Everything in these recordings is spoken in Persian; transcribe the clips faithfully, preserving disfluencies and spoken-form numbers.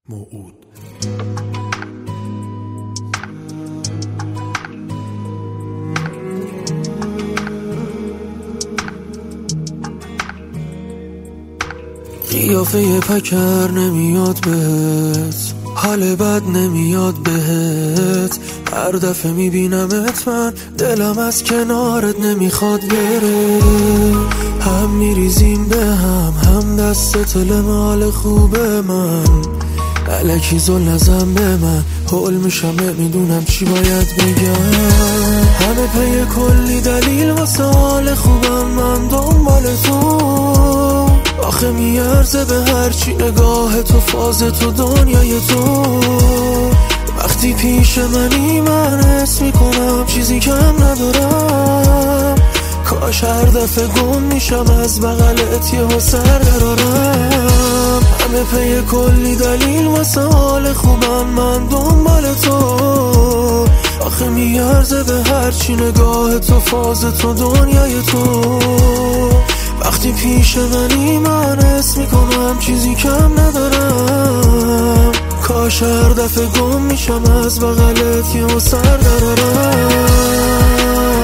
موعود. قیافه پکر نمیاد بهت، حال بد نمیاد بهت. هر دفعه میبینمت من دلم از کنارت نمیخواد بره. هم میریزیم به هم، هم دست لمال خوبه من. الکی زل نزن به من، حول میشم نمیدونم چی باید بگم. همه پی کلی دلیل واسه حال خوبم، من دنبال تو. آخه میارزه به هرچی نگاه تو، فاز تو، دنیای تو. وقتی پیش منی من حس میکنم چیزی کم ندارم. کاش هر دفعه گم میشم از بغلت یهو سر درارم. همه پی کلی دلیل واسه حال خوبم، من دنبال تو. آخه میارزه به هرچی نگاه تو، فاز تو، دنیای تو. وقتی پیش منی من حس میکنم چیزی کم ندارم. کاش هر دفعه گم میشم از بغلت یهو سر درارم.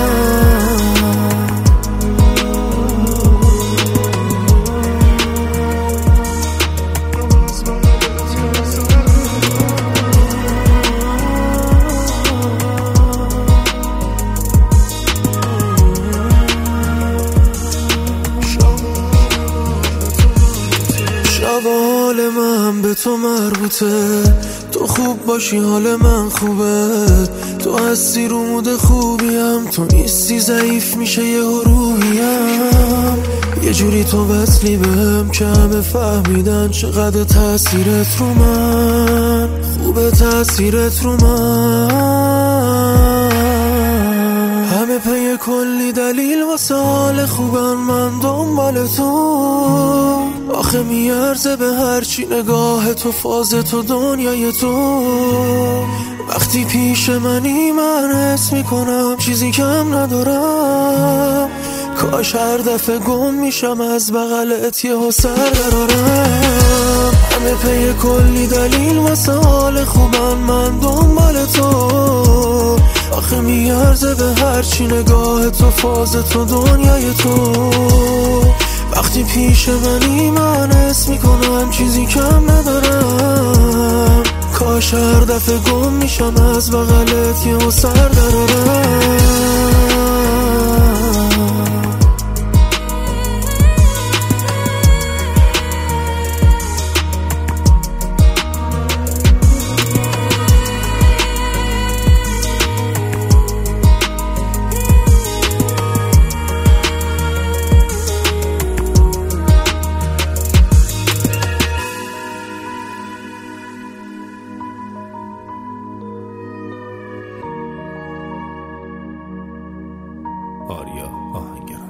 حال من به تو مربوطه، تو خوب باشی حال من خوبه. تو هستی رو مود خوبیم، تو نیستی ضعیف میشه یه روحیم. یه جوری تو وصلی بهم که همه فهمیدن چقدر تأثیرت رو من. خوبه تأثیرت رو من. همه پی کلی دلیل واسه حال خوبم، من دنبال تو. آخه میارزه به هرچی نگاه تو، فاز تو، دنیای تو. وقتی پیش منی من حس میکنم چیزی کم ندارم. کاش هر دفعه گم میشم از بغلت یهو سر درارم. همه پی کلی دلیل واسه حال خوبم، من دنبال تو. آخه میارزه به هرچی نگاه تو، فاز تو، دنیای تو. وقتی پیش منی من حس میکنم چیزی کم ندارم. کاش هر دفعه گم میشم از بغلت یهو سر درارم. آریا آهنگر.